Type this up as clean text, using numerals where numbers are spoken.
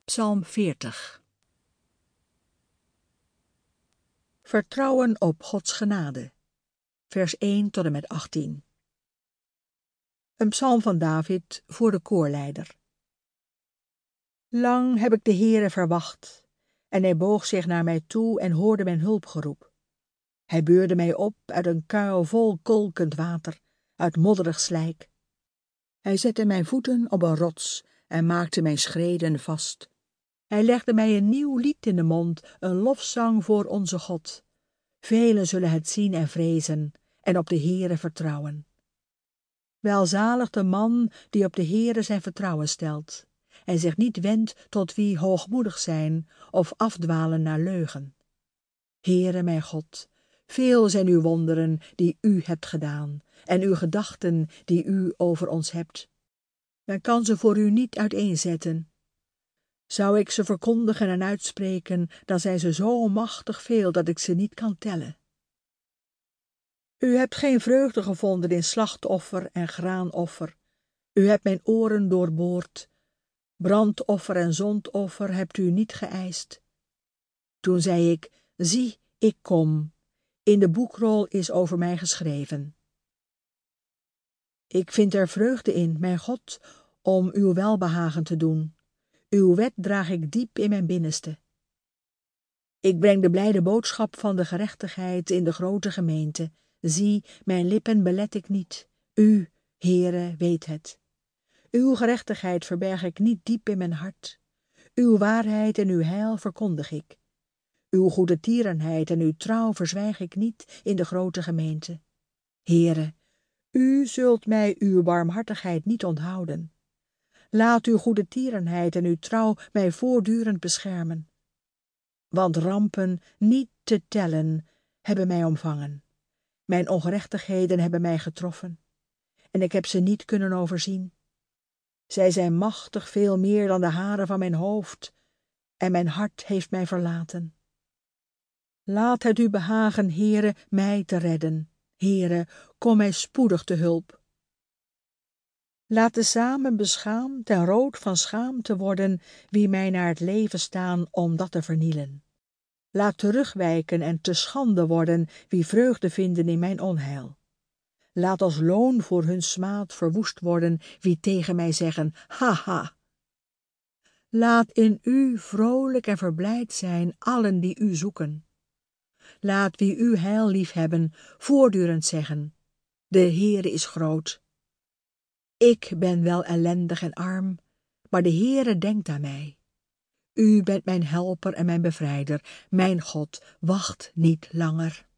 Psalm 40. Vertrouwen op Gods genade. Vers 1 tot en met 18. Een psalm van David voor de koorleider. Lang heb ik de Heere verwacht, en hij boog zich naar mij toe en hoorde mijn hulpgeroep. Hij beurde mij op uit een kuil vol kolkend water, uit modderig slijk. Hij zette mijn voeten op een rots en maakte mijn schreden vast. Hij legde mij een nieuw lied in de mond, een lofzang voor onze God. Velen zullen het zien en vrezen en op de Heere vertrouwen. Welzalig de man die op de Heere zijn vertrouwen stelt en zich niet wendt tot wie hoogmoedig zijn of afdwalen naar leugen. Heere mijn God, veel zijn uw wonderen die u hebt gedaan en uw gedachten die u over ons hebt. Men kan ze voor u niet uiteenzetten. Zou ik ze verkondigen en uitspreken, dan zijn ze zo machtig veel dat ik ze niet kan tellen. U hebt geen vreugde gevonden in slachtoffer en graanoffer. U hebt mijn oren doorboord. Brandoffer en zondoffer hebt u niet geëist. Toen zei ik, zie, ik kom. In de boekrol is over mij geschreven. Ik vind er vreugde in, mijn God, om uw welbehagen te doen. Uw wet draag ik diep in mijn binnenste. Ik breng de blijde boodschap van de gerechtigheid in de grote gemeente. Zie, mijn lippen belet ik niet. U, Heere, weet het. Uw gerechtigheid verberg ik niet diep in mijn hart. Uw waarheid en uw heil verkondig ik. Uw goede tierenheid en uw trouw verzwijg ik niet in de grote gemeente. Heere, u zult mij uw barmhartigheid niet onthouden. Laat uw goede tierenheid en uw trouw mij voortdurend beschermen. Want rampen niet te tellen hebben mij omvangen. Mijn ongerechtigheden hebben mij getroffen, en ik heb ze niet kunnen overzien. Zij zijn machtig veel meer dan de haren van mijn hoofd, en mijn hart heeft mij verlaten. Laat het u behagen, Heere, mij te redden. Heere, kom mij spoedig te hulp. Laat tezamen beschaamd en rood van schaamte worden wie mij naar het leven staan om dat te vernielen. Laat terugwijken en te schande worden wie vreugde vinden in mijn onheil. Laat als loon voor hun smaad verwoest worden wie tegen mij zeggen, haha. Laat in u vrolijk en verblijd zijn allen die u zoeken. Laat wie uw heil liefhebben voortdurend zeggen, de Heere is groot. Ik ben wel ellendig en arm, maar de Heere denkt aan mij. U bent mijn helper en mijn bevrijder. Mijn God, wacht niet langer.